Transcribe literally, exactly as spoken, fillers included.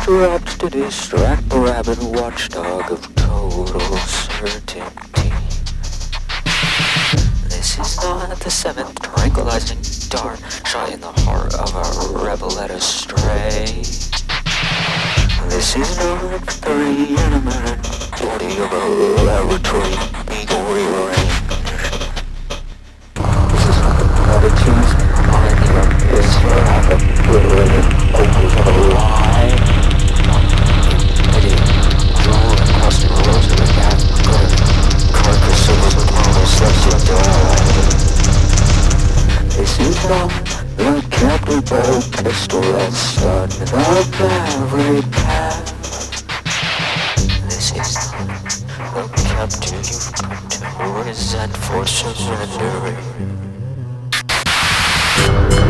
interrupt to distract the rabid watchdog of total certainty. This is not the seventh tranquilizing dart shot in the heart of a rebel led astray. This is not the reanimated body of a laboratory eagle rearranged. This is not the platitudes behind the abyss where I have obliterated opals of a lie. Pity, drawn across the rows of the gas gutter, carcasses of marble celestial die. This is not the captive bow pistol that stunned the maverick cat. This is not the captive you've come to resent for surrendering.